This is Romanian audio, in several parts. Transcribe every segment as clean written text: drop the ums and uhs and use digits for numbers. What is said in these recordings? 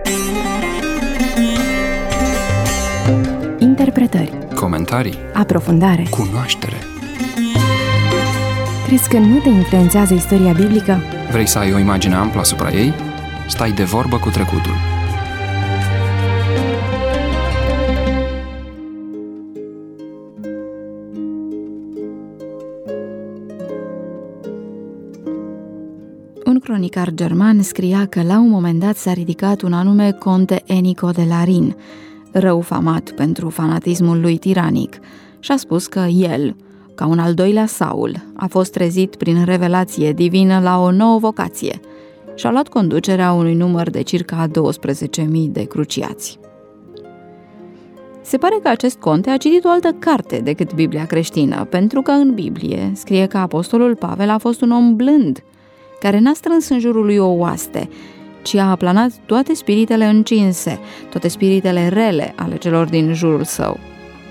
Interpretări, comentarii, aprofundare, cunoaștere. Crezi că nu te influențează istoria biblică? Vrei să ai o imagine amplă asupra ei? Stai de vorbă cu trecutul. Un cronicar german scria că la un moment dat s-a ridicat un anume conte Enico de Larin, rău famat pentru fanatismul lui tiranic, și a spus că el, ca un al doilea Saul, a fost trezit prin revelație divină la o nouă vocație și a luat conducerea unui număr de circa 12.000 de cruciați. Se pare că acest conte a citit o altă carte decât Biblia creștină, pentru că în Biblie scrie că apostolul Pavel a fost un om blând, care n-a strâns în jurul lui o oaste, ci a aplanat toate spiritele încinse, toate spiritele rele ale celor din jurul său.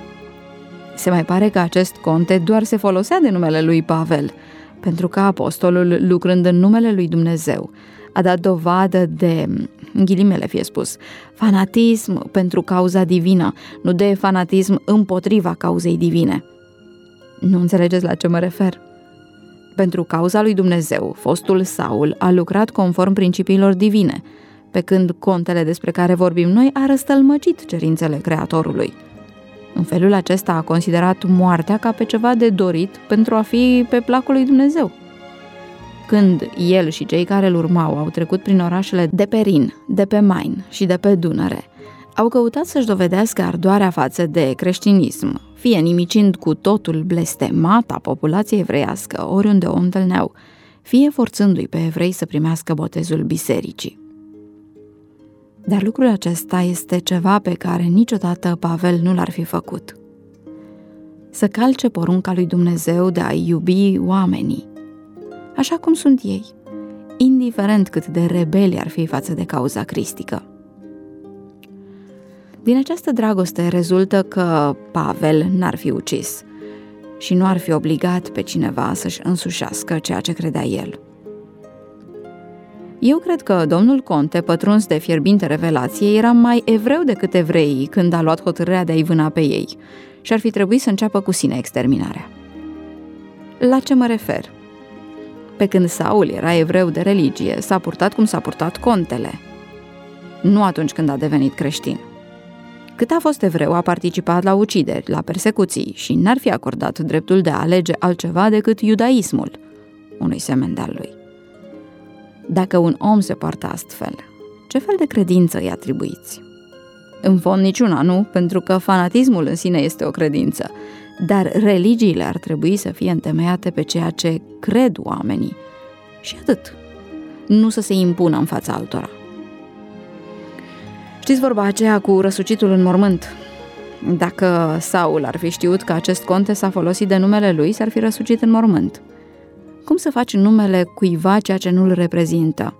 Se mai pare că acest conte doar se folosea de numele lui Pavel, pentru că apostolul, lucrând în numele lui Dumnezeu, a dat dovadă de, în ghilimele fie spus, fanatism pentru cauza divină, nu de fanatism împotriva cauzei divine. Nu înțelegeți la ce mă refer? Pentru cauza lui Dumnezeu, fostul Saul a lucrat conform principiilor divine, pe când contele despre care vorbim noi a răstălmăcit cerințele Creatorului. În felul acesta a considerat moartea ca pe ceva de dorit pentru a fi pe placul lui Dumnezeu. Când el și cei care îl urmau au trecut prin orașele de pe Rin, de pe Main și de pe Dunăre, au căutat să-și dovedească ardoarea față de creștinism, fie nimicind cu totul blestemata populația evreiască oriunde o întâlneau, fie forțându-i pe evrei să primească botezul bisericii. Dar lucrul acesta este ceva pe care niciodată Pavel nu l-ar fi făcut. Să calce porunca lui Dumnezeu de a iubi oamenii, așa cum sunt ei, indiferent cât de rebeli ar fi față de cauza cristică. Din această dragoste rezultă că Pavel n-ar fi ucis și nu ar fi obligat pe cineva să-și însușească ceea ce credea el. Eu cred că domnul conte, pătruns de fierbinte revelație, era mai evreu decât evreii când a luat hotărârea de a-i vâna pe ei și ar fi trebuit să înceapă cu sine exterminarea. La ce mă refer? Pe când Saul era evreu de religie, s-a purtat cum s-a purtat contele, nu atunci când a devenit creștin. Cât a fost evreu, a participat la ucideri, la persecuții și n-ar fi acordat dreptul de a alege altceva decât iudaismul, unui semen de-al lui. Dacă un om se poartă astfel, ce fel de credință îi atribuiți? În fond niciuna, nu, pentru că fanatismul în sine este o credință, dar religiile ar trebui să fie întemeiate pe ceea ce cred oamenii și atât, nu să se impună în fața altora. Știți vorba aceea cu răsucitul în mormânt? Dacă Saul ar fi știut că acest conte s-a folosit de numele lui, s-ar fi răsucit în mormânt. Cum să faci numele cuiva ceea ce nu-l reprezintă?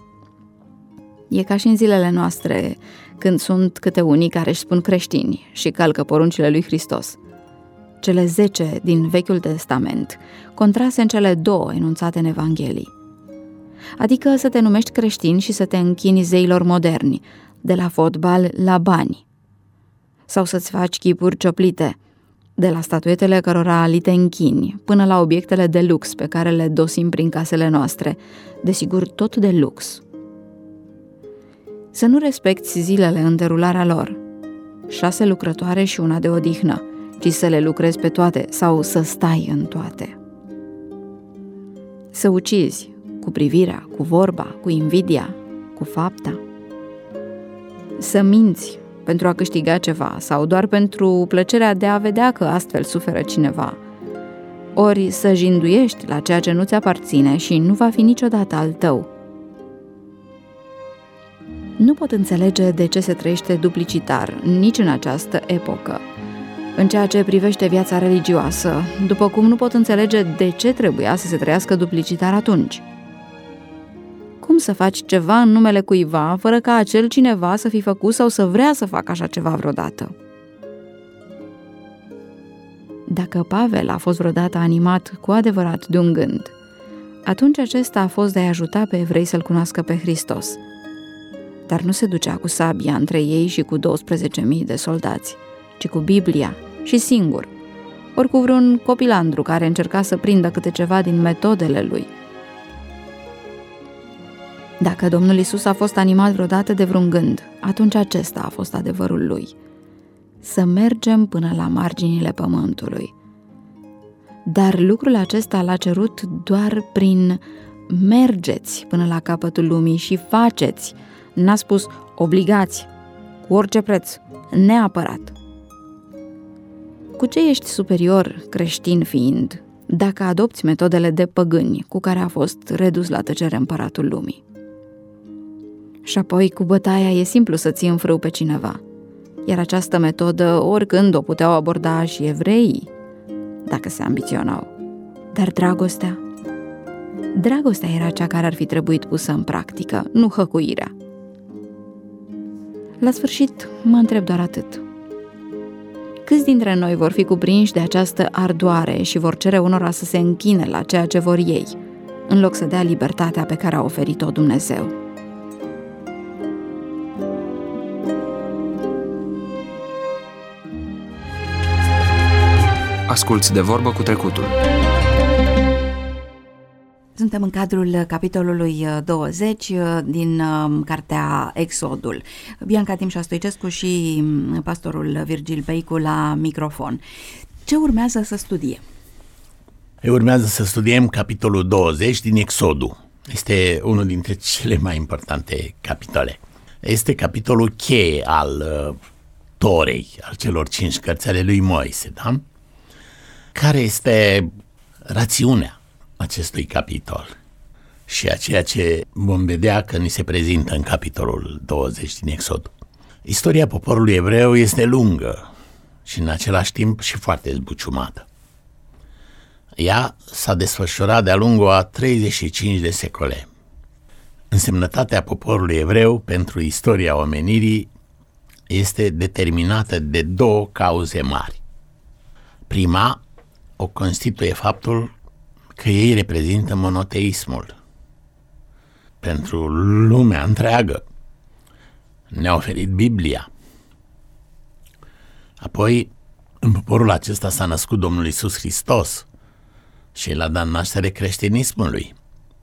E ca și în zilele noastre, când sunt câte unii care își spun creștini și calcă poruncile lui Hristos. Cele 10 din Vechiul Testament, contrase în cele 2 enunțate în Evanghelii. Adică să te numești creștin și să te închini zeilor moderni, de la fotbal la bani. Sau să-ți faci chipuri cioplite, de la statuetele cărora li te închini, până la obiectele de lux pe care le dosim prin casele noastre, desigur tot de lux. Să nu respecti zilele în derularea lor, 6 lucrătoare și una de odihnă, ci să le lucrezi pe toate sau să stai în toate. Să ucizi cu privirea, cu vorba, cu invidia, cu fapta. Să minți pentru a câștiga ceva sau doar pentru plăcerea de a vedea că astfel suferă cineva. Ori să jinduiești la ceea ce nu ți aparține și nu va fi niciodată al tău. Nu pot înțelege de ce se trăiește duplicitar nici în această epocă, în ceea ce privește viața religioasă, după cum nu pot înțelege de ce trebuia să se trăiască duplicitar atunci. Cum să faci ceva în numele cuiva, fără ca acel cineva să fi făcut sau să vrea să facă așa ceva vreodată? Dacă Pavel a fost vreodată animat cu adevărat de un gând, atunci acesta a fost de a ajuta pe evrei să-L cunoască pe Hristos. dar nu se ducea cu sabia între ei și cu 12.000 de soldați, ci cu Biblia și singur, ori cu vreun copilandru care încerca să prindă câte ceva din metodele lui. Dacă Domnul Iisus a fost animat vreodată de vreun gând, atunci acesta a fost adevărul lui: să mergem până la marginile pământului. Dar lucrul acesta l-a cerut doar prin mergeți până la capătul lumii și faceți. N-a spus obligați, cu orice preț, neapărat. Cu ce ești superior, creștin fiind, dacă adopți metodele de păgâni cu care a fost redus la tăcere împăratul lumii? Și apoi, cu bătaia e simplu să ții în frâu pe cineva, iar această metodă oricând o puteau aborda și evreii, dacă se ambiționau. Dar dragostea era cea care ar fi trebuit pusă în practică, nu hăcuirea. La sfârșit, mă întreb doar atât: câți dintre noi vor fi cuprinși de această ardoare și vor cere unora să se închine la ceea ce vor ei, în loc să dea libertatea pe care a oferit-o Dumnezeu? Asculți De Vorbă cu Trecutul. Suntem în cadrul capitolului 20 din cartea Exodul. Bianca Timșa Stoicescu și pastorul Virgil Beicu la microfon. Ce urmează să studiem? Urmează să studiem capitolul 20 din Exodul. Este unul dintre cele mai importante capitole. Este capitolul cheie al Torei, al celor 5 cărți ale lui Moise, da? Care este rațiunea acestui capitol și a ceea ce vom vedea că ni se prezintă în capitolul 20 din Exod. Istoria poporului evreu este lungă și în același timp și foarte zbuciumată. Ea s-a desfășurat de-a lungul a 35 de secole. Însemnătatea poporului evreu pentru istoria omenirii este determinată de 2 cauze mari. Prima o constituie faptul că ei reprezintă monoteismul. Pentru lumea întreagă ne-a oferit Biblia. Apoi, în poporul acesta s-a născut Domnul Iisus Hristos și El a dat naștere creștinismului.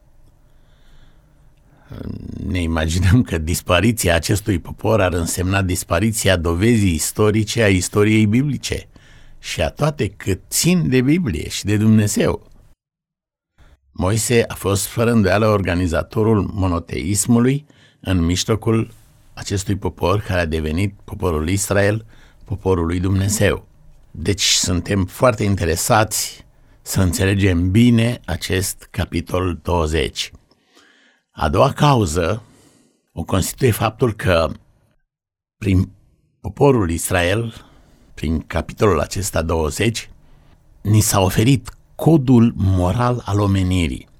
Ne imaginăm că dispariția acestui popor ar însemna dispariția dovezii istorice a istoriei biblice și a toate cât țin de Biblie și de Dumnezeu. Moise a fost fără îndoială organizatorul monoteismului în mijlocul acestui popor care a devenit poporul Israel, poporul lui Dumnezeu. Deci suntem foarte interesați să înțelegem bine acest capitol 20. A doua cauză o constituie faptul că prin poporul Israel, prin capitolul acesta 20, ni s-a oferit codul moral al omenirii.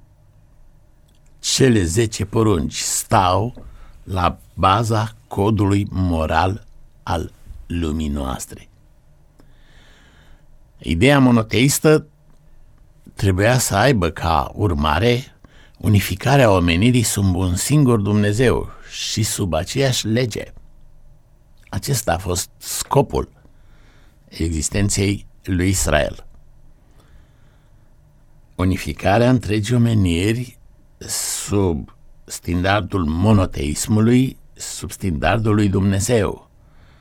Cele 10 porunci stau la baza codului moral al lumii noastre. Ideea monoteistă trebuia să aibă ca urmare unificarea omenirii sub un singur Dumnezeu și sub aceeași lege. Acesta a fost scopul existenței lui Israel. Unificarea întregii omeniri sub standardul monoteismului, sub standardul lui Dumnezeu,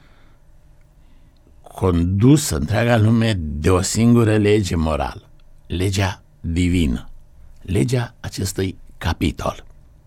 condusă întreaga lume de o singură lege morală, legea divină, legea acestui capitol.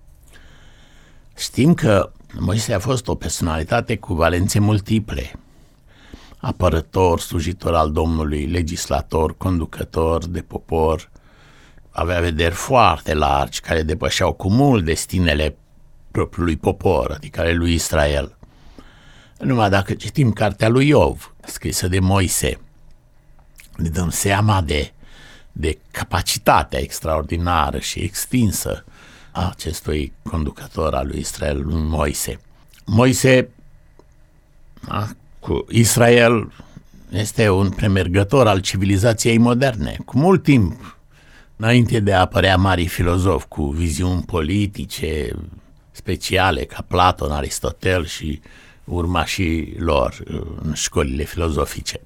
Știm că Moise a fost o personalitate cu valențe multiple: apărător, slujitor al Domnului, legislator, conducător de popor. Avea vederi foarte largi care depășeau cu mult destinele propriului popor, adică ale lui Israel. Numai dacă citim cartea lui Iov, scrisă de Moise, ne dăm seama de capacitatea extraordinară și extinsă a acestui conducător al lui Israel, lui Moise. Moise, cu Israel, este un premergător al civilizației moderne, cu mult timp înainte de a apărea mari filozofi cu viziuni politice speciale ca Platon, Aristotel și urmașii lor în școlile filozofice.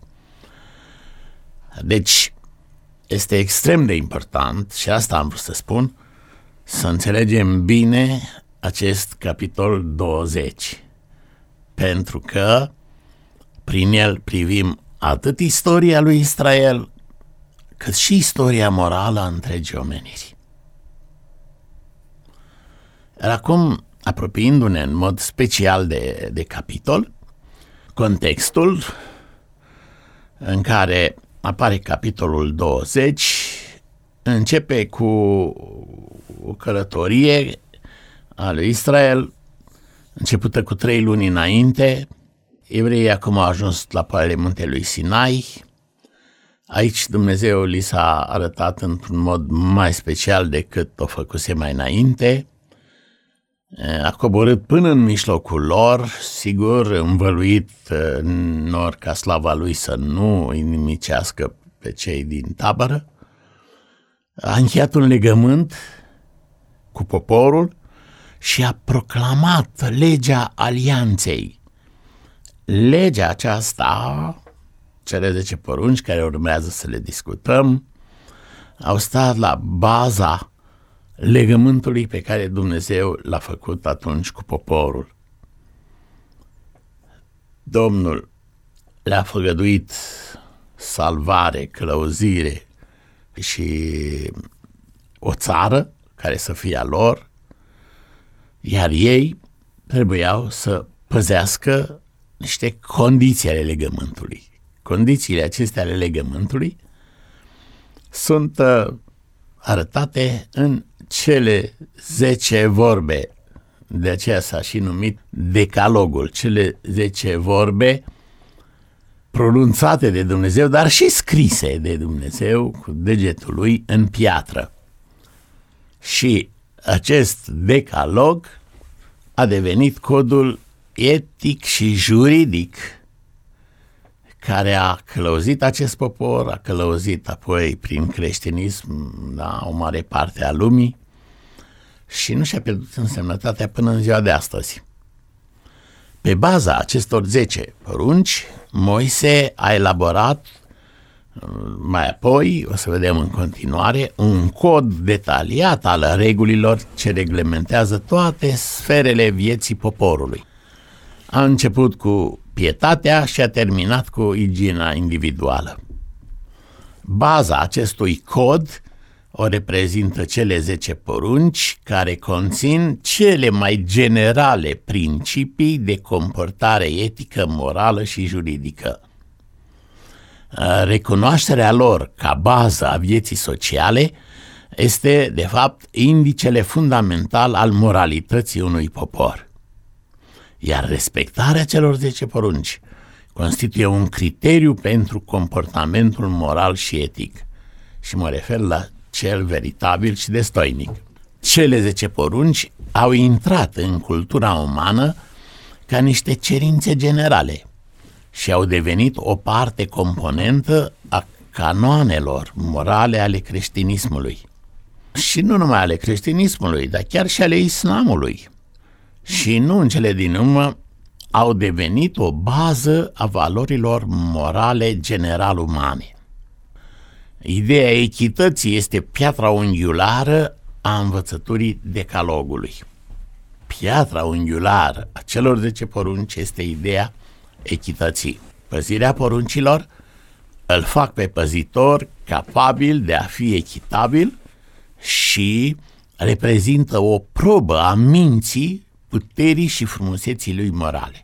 Deci, este extrem de important, și asta am vrut să spun, să înțelegem bine acest capitol 20, pentru că prin el privim atât istoria lui Israel, cât și istoria morală a întregii omeniri. Iar acum, apropiindu-ne în mod special de capitol, contextul în care apare capitolul 20 începe cu o călătorie a lui Israel, începută cu 3 luni înainte. Evreii acum au ajuns la poalele muntelui Sinai. Aici Dumnezeu li s-a arătat într-un mod mai special decât o făcuse mai înainte. A coborât până în mijlocul lor, sigur, învăluit nor ca slava lui să nu îi nimicească pe cei din tabără. A încheiat un legământ cu poporul și a proclamat legea alianței. Legea aceasta, cele 10 porunci care urmează să le discutăm, au stat la baza legământului pe care Dumnezeu l-a făcut atunci cu poporul. Domnul le-a făgăduit salvare, călăuzire și o țară care să fie a lor, iar ei trebuiau să păzească niște condiții ale legământului. Condițiile acestea ale legământului sunt arătate în cele 10 vorbe, de aceea s-a și numit Decalogul, cele 10 vorbe pronunțate de Dumnezeu, dar și scrise de Dumnezeu cu degetul lui în piatră. Și acest decalog a devenit codul etic și juridic care a călăuzit acest popor, a călăuzit apoi prin creștinism o mare parte a lumii și nu și-a pierdut însemnătatea până în ziua de astăzi. Pe baza acestor 10 porunci, Moise a elaborat mai apoi, o să vedem în continuare, un cod detaliat al regulilor ce reglementează toate sferele vieții poporului. A început cu pietatea și a terminat cu igiena individuală. Baza acestui cod o reprezintă cele 10 porunci care conțin cele mai generale principii de comportare etică, morală și juridică. Recunoașterea lor ca bază a vieții sociale este, de fapt, indicele fundamental al moralității unui popor. Iar respectarea celor 10 porunci constituie un criteriu pentru comportamentul moral și etic. Și mă refer la cel veritabil și destoinic. Cele 10 porunci au intrat în cultura umană ca niște cerințe generale și au devenit o parte componentă a canoanelor morale ale creștinismului. Și nu numai ale creștinismului, dar chiar și ale islamului. Și nu în cele din urmă au devenit o bază a valorilor morale general umane. Ideea echității este piatra unghiulară a învățăturii decalogului. Piatra unghiulară a celor 10 porunci este ideea echității. Păzirea poruncilor îl fac pe păzitor capabil de a fi echitabil și reprezintă o probă a minții, puterii și frumuseții lui morale.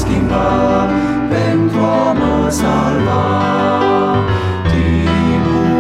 Pentru a mă salva, timpul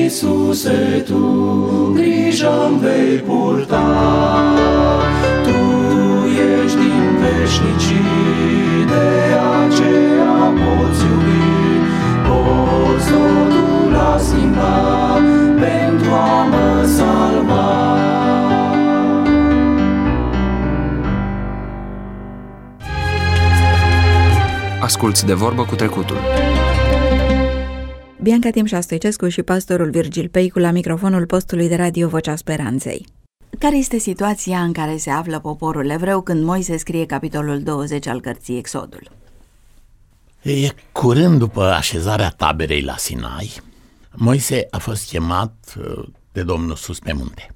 Iisuse, Tu grija-mi vei purta. Tu ești din veșnicii, de aceea poți iubi, poți totul a schimba pentru a mă salva. Asculți De Vorbă cu Trecutul. Bianca Timșa Stoicescu și pastorul Virgil Peicu la microfonul postului de radio Vocea Speranței. Care este situația în care se află poporul evreu când Moise scrie capitolul 20 al cărții Exodul? E curând după așezarea taberei la Sinai, Moise a fost chemat de Domnul sus pe munte.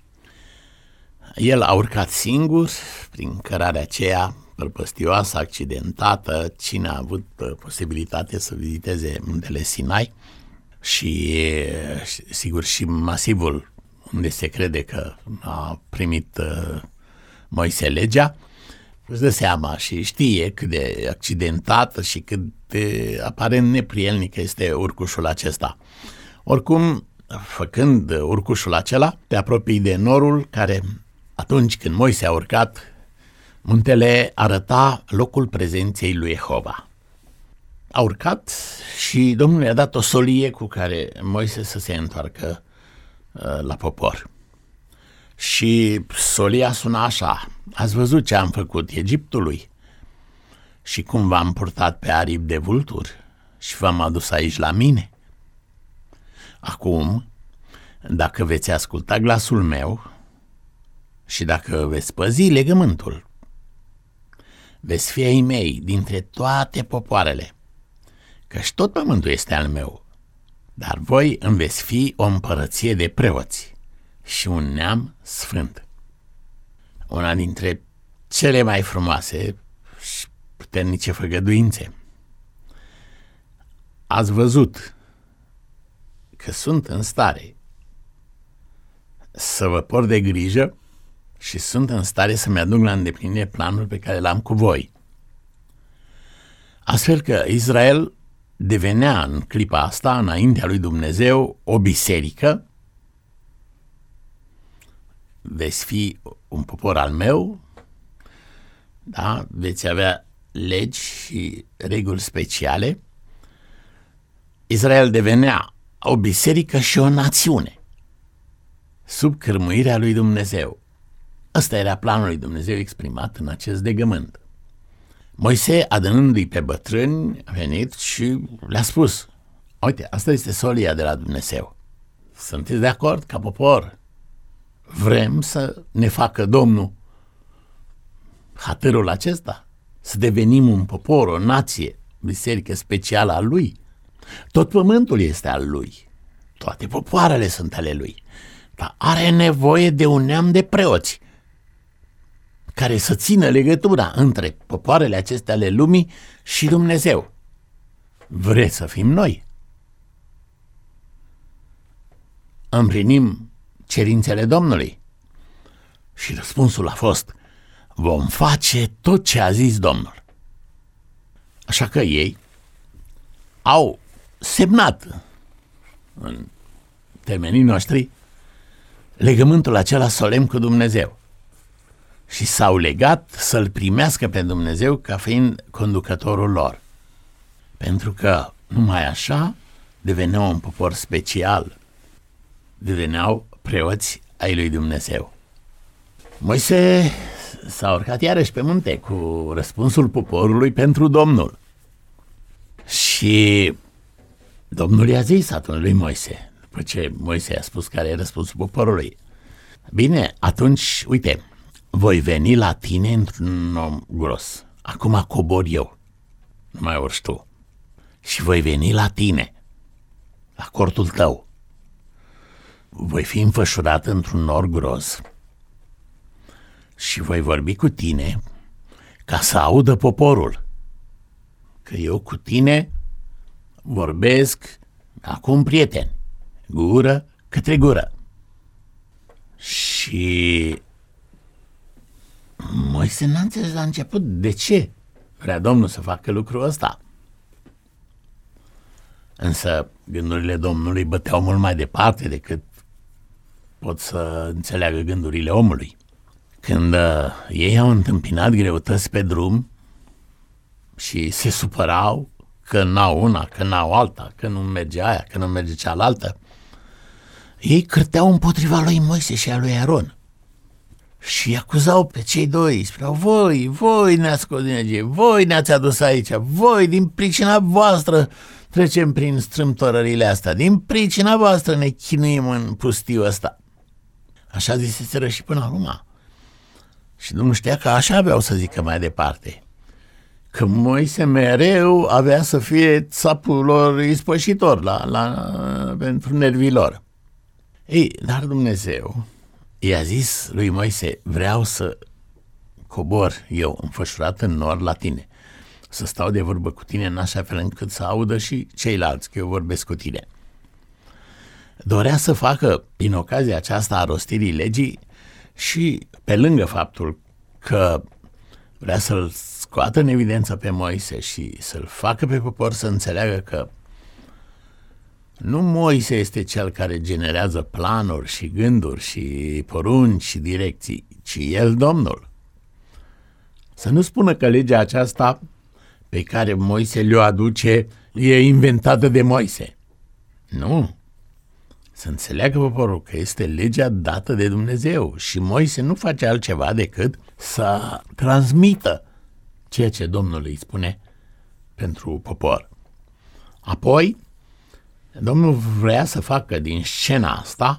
El a urcat singur, prin cărarea aceea prăpăstioasă, accidentată, cine a avut posibilitate să viziteze muntele Sinai și, sigur, și masivul unde se crede că a primit Moise legea, își dă seama și știe cât de accidentată și cât de aparent neprielnic este urcușul acesta. Oricum, făcând urcușul acela, te apropii de norul care, atunci când Moise a urcat, muntele arăta locul prezenței lui Jehova. A urcat și Domnul i-a dat o solie cu care Moise să se întoarcă la popor. Și solia suna așa: ați văzut ce am făcut Egiptului și cum v-am purtat pe aripi de vulturi și v-am adus aici la mine? Acum, dacă veți asculta glasul meu și dacă veți păzi legământul, veți fi ai mei dintre toate popoarele, căci tot pământul este al meu, dar voi îmi veți fi o împărăție de preoți și un neam sfânt. Una dintre cele mai frumoase și puternice făgăduințe. Ați văzut că sunt în stare să vă port de grijă și sunt în stare să-mi aduc la îndeplinire planul pe care l-am cu voi. Astfel că Israel devenea în clipa asta, înaintea lui Dumnezeu, o biserică. Veți fi un popor al meu, da? Veți avea legi și reguli speciale. Israel devenea o biserică și o națiune sub cârmuirea lui Dumnezeu. Ăsta era planul lui Dumnezeu exprimat în acest legământ. Moise, adunându-i pe bătrâni, a venit și le-a spus: uite, asta este solia de la Dumnezeu. Sunteți de acord ca popor? Vrem să ne facă Domnul hatărul acesta? Să devenim un popor, o nație, biserică specială a Lui? Tot pământul este al Lui. Toate popoarele sunt ale Lui. Dar are nevoie de un neam de preoți care să țină legătura între popoarele acestea ale lumii și Dumnezeu. Vreți să fim noi? Împlinim cerințele Domnului? Și răspunsul a fost: vom face tot ce a zis Domnul. Așa că ei au semnat în termenii noștri legământul acela solemn cu Dumnezeu și s-au legat să-L primească pe Dumnezeu ca fiind conducătorul lor, pentru că numai așa deveneau un popor special, deveneau preoți ai lui Dumnezeu. Moise s-a urcat iarăși pe munte cu răspunsul poporului pentru Domnul și Domnul i-a zis atunci lui Moise, după ce Moise i-a spus care e răspunsul poporului: bine, atunci, uite, voi veni la tine într-un om gros. Acum cobor eu, nu mai urci tu. Și voi veni la tine, la cortul tău. Voi fi înfășurat într-un nor gros și voi vorbi cu tine ca să audă poporul că eu cu tine vorbesc acum prieteni, gură către gură. Și Moise n-a înțeles la început de ce vrea Domnul să facă lucrul ăsta. Însă gândurile Domnului băteau mult mai departe decât pot să înțeleagă gândurile omului. Când ei au întâmpinat greutăți pe drum și se supărau că n-au una, că n-au alta, că nu merge aia, că nu merge cealaltă, ei cârteau împotriva lui Moise și a lui Aron și acuzau pe cei doi, spuneau: voi ne-ați scos din Egipt, voi ne-ați adus aici, voi, din pricina voastră trecem prin strâmtorările astea, din pricina voastră ne chinuim în pustiul ăsta. Așa ziseseră și până acum. Și Domnul știa că așa aveau să zică mai departe, că Moise mereu avea să fie țapul lor ispășitor pentru nervii lor. Ei, dar Dumnezeu i-a zis lui Moise: vreau să cobor eu înfășurat în nor la tine, să stau de vorbă cu tine în așa fel încât să audă și ceilalți că eu vorbesc cu tine. Dorea să facă, din ocazia aceasta a rostirii legii, și pe lângă faptul că vrea să-l scoată în evidență pe Moise și să-l facă pe popor să înțeleagă că nu Moise este cel care generează planuri și gânduri și porunci și direcții, ci el, Domnul. Să nu spună că legea aceasta pe care Moise le-o aduce e inventată de Moise. Nu. Să înțeleagă poporul că este legea dată de Dumnezeu și Moise nu face altceva decât să transmită ceea ce Domnul îi spune pentru popor. Apoi, Domnul vrea să facă din scena asta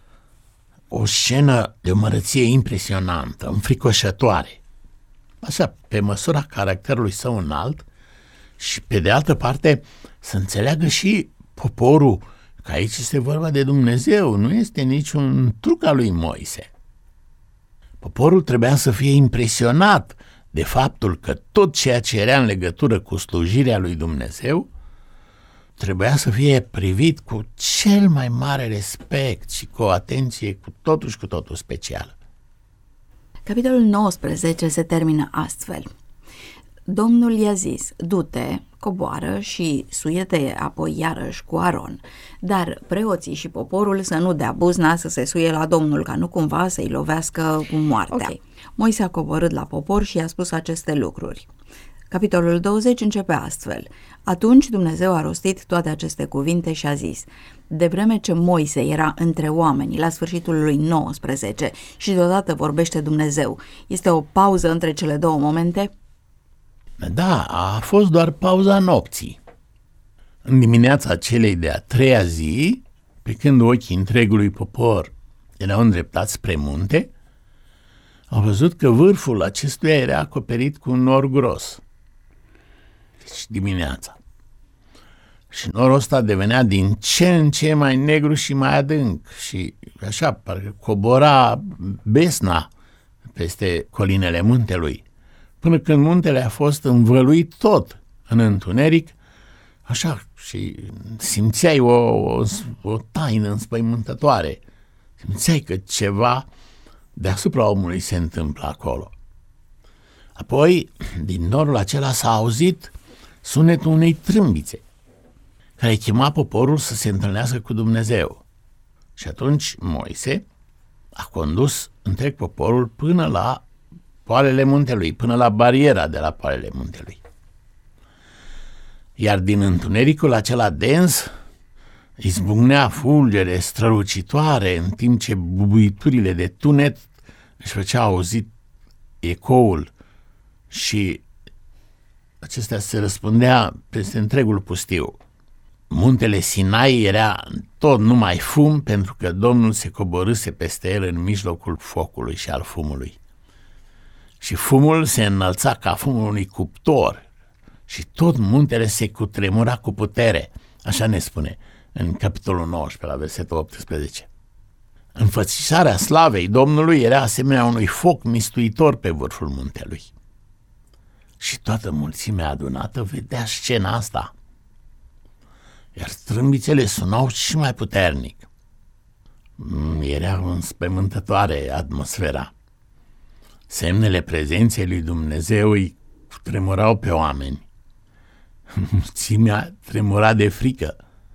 o scenă de o mărăție impresionantă, înfricoșătoare. Așa, pe măsura caracterului său înalt și, pe de altă parte, să înțeleagă și poporul că aici este vorba de Dumnezeu, nu este niciun truc al lui Moise. Poporul trebuia să fie impresionat de faptul că tot ceea ce era în legătură cu slujirea lui Dumnezeu trebuia să fie privit cu cel mai mare respect și cu o atenție cu totul specială. Capitolul 19 se termină astfel. Domnul i-a zis: du-te, coboară și suie-te apoi iarăși cu Aron, dar preoții și poporul să nu dea buzna să se suie la Domnul, ca nu cumva să-i lovească cu moartea. Okay. Moise a coborât la popor și i-a spus aceste lucruri. Capitolul 20 începe astfel. Atunci Dumnezeu a rostit toate aceste cuvinte și a zis: de vreme ce Moise era între oameni la sfârșitul lui 19 și deodată vorbește Dumnezeu, este o pauză între cele două momente? Da, a fost doar pauza nopții. În dimineața celei de-a treia zi, pe când ochii întregului popor erau îndreptați spre munte, au văzut că vârful acestuia era acoperit cu un nor gros. Deci dimineața. Și norul ăsta devenea din ce în ce mai negru și mai adânc și așa, parcă cobora besna peste colinele muntelui, până când muntele a fost învăluit tot în întuneric, așa, și simțeai o taină înspăimântătoare. Simțeai că ceva deasupra omului se întâmplă acolo. Apoi, din norul acela s-a auzit sunetul unei trâmbițe, care chema poporul să se întâlnească cu Dumnezeu. Și atunci Moise a condus întreg poporul până la poalele muntelui, până la bariera de la poalele muntelui. Iar din întunericul acela dens izbucnea fulgere strălucitoare, în timp ce bubuiturile de tunet își făcea auzit ecoul și acestea se răspundea peste întregul pustiu. Muntele Sinai era tot numai fum, pentru că Domnul se coborâse peste el în mijlocul focului și al fumului. Și fumul se înălța ca fumul unui cuptor și tot muntele se cutremura cu putere, așa ne spune în capitolul 19, la versetul 18. Înfățișarea slavei Domnului era asemenea unui foc mistuitor pe vârful muntelui. Și toată mulțimea adunată vedea scena asta. Iar trâmbițele sunau și mai puternic. Era înspăimântătoare atmosfera. Semnele prezenței lui Dumnezeu îi tremurau pe oameni. Mulțimea tremura de frică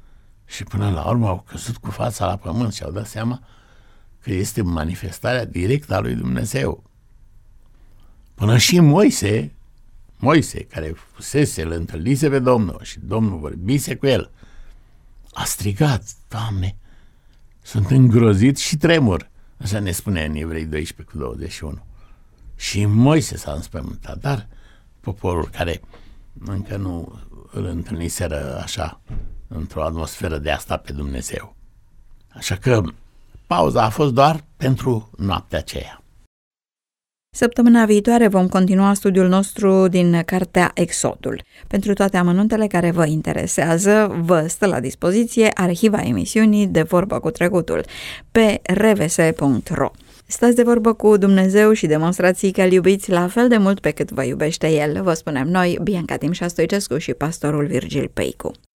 Și până la urmă au căzut cu fața la pământ și au dat seama că este manifestarea directă a lui Dumnezeu. Până și Moise, care fusese, îl întâlnise pe Domnul și Domnul vorbise cu el, a strigat: Doamne, sunt îngrozit și tremur. Așa ne spune în Evrei 12:21. Și Moise s-a înspăimântat, dar poporul care încă nu îl întâlniseră așa, într-o atmosferă de asta pe Dumnezeu. Așa că pauza a fost doar pentru noaptea aceea. Săptămâna viitoare vom continua studiul nostru din cartea Exodul. Pentru toate amănuntele care vă interesează, vă stă la dispoziție arhiva emisiunii De Vorbă cu Trecutul pe rvs.ro. Stați de vorbă cu Dumnezeu și demonstrați că îl iubiți la fel de mult pe cât vă iubește El. Vă spunem noi, Bianca Timșa Stoicescu și pastorul Virgil Peicu.